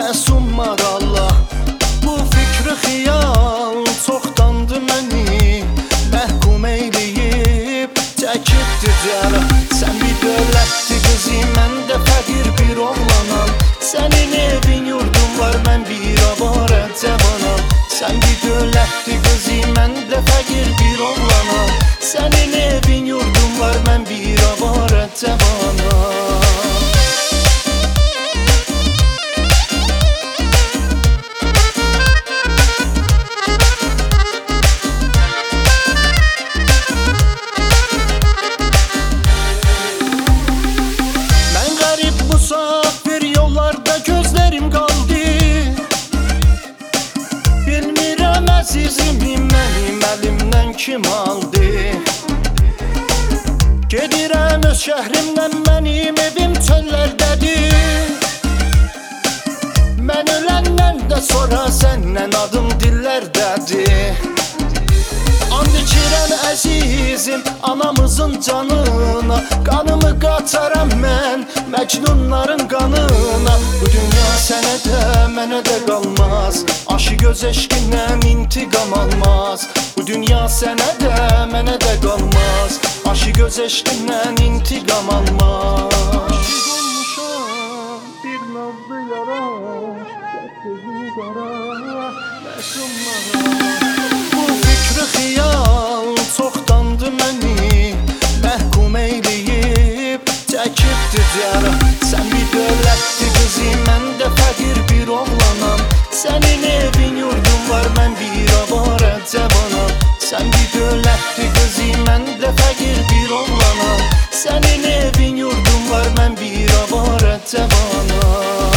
məsum maralla. Bu fikri xiyal çoxdandı məni məhkum eyləyib çəkibdi cərə. Sən bir dövlətli qızı, mən də fəqir bir oğlanam. Sənin evin yurdun var, mən bir avara cavanam. Sən bir dövlətli qızı, mən də fəqir bir oğlanam. Sənin evin yurdun var, mən bir avara cavanam. Musafir yollarda gözlerim kaldı. Bilmirəm əzizimi mənim əlimdən kim aldı. Gedirəm öz şəhrimdən, mənim evim çöllərdədir. Mən öləndən də sonra səndən adım dillərdədir. And içirəm əzizim anamızın canına, qanımı qaçaram mən məcnunların qanına. Bu dünya sənə də mənə də qalmaz, aşı göz eşqindən intiqam almaz. Bu dünya sənə də mənə də qalmaz, aşı göz eşqindən intiqam almaz. Olmuşam bir nazlı yara, gözüm qara, məsum xiyal çoxdandı məni məhkum eyləyib çəkibdi cərə. Sən bir dövlətli qızı, mən də fəqir bir oğlanam. Sənin evin yurdun var, mən bir avara cavanam. Sən bir dövlətli qızı, mən də fəqir bir oğlanam. Sənin evin yurdun var, mən bir avara cavanam.